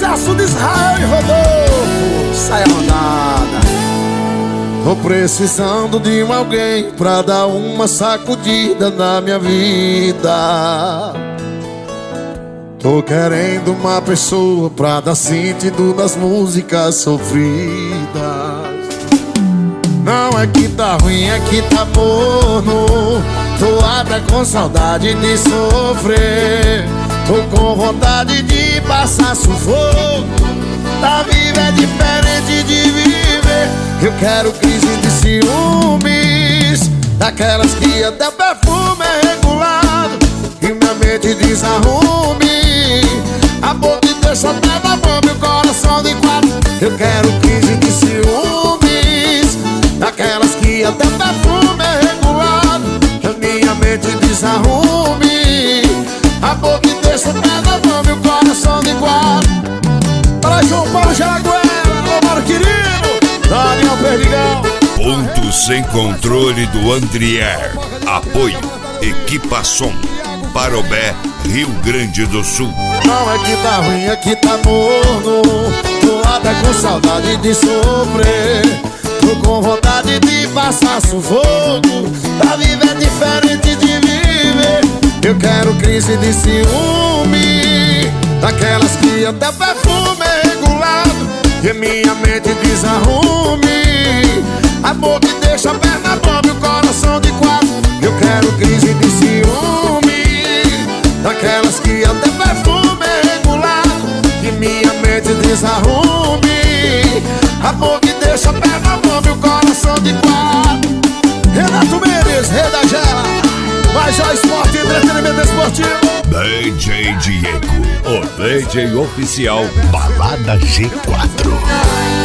sucesso de Israel e Rodolfo. Sai a rodada. Tô precisando de alguém pra dar uma sacudida na minha vida. Tô querendo uma pessoa pra dar sentido nas músicas sofridas. Não é que tá ruim, é que tá morno. Tô até com saudade de sofrer. Tô com vontade de passar sufoco. Tá vivo é diferente de viver. Eu quero crise de ciúmes, daquelas que até o perfume é regulado e minha mente desarrume. A boca deixa até na mão meu coração de quatro. Eu quero crise de ciúmes, daquelas que até o perfume é regulado e minha mente desarrume. A boca deixa até na mão meu coração de quatro. Para João Paulo Jaraguera, meu mano querido Daniel Perdigão. Ponto sem controle do Andrier. Apoio Equipa Som, Parobé, Rio Grande do Sul. Não é que tá ruim, é que tá morno. Tô até com saudade de sofrer. Tô com vontade de passar sufoco. Pra viver é diferente de viver. Eu quero crise de ciúme, daquelas que até perfume é regulado e minha mente desarrume. Amor que deixa a perna bomba e o coração de quatro. Eu quero crise de ciúme, daquelas que até perfume é regulado e minha mente desarrume. Amor que deixa a perna bomba e o coração de quatro. Renato Mendes, Rei da Gela, Major Esporte e Entretenimento Esportivo. DJ Diego, o DJ oficial Balada G4.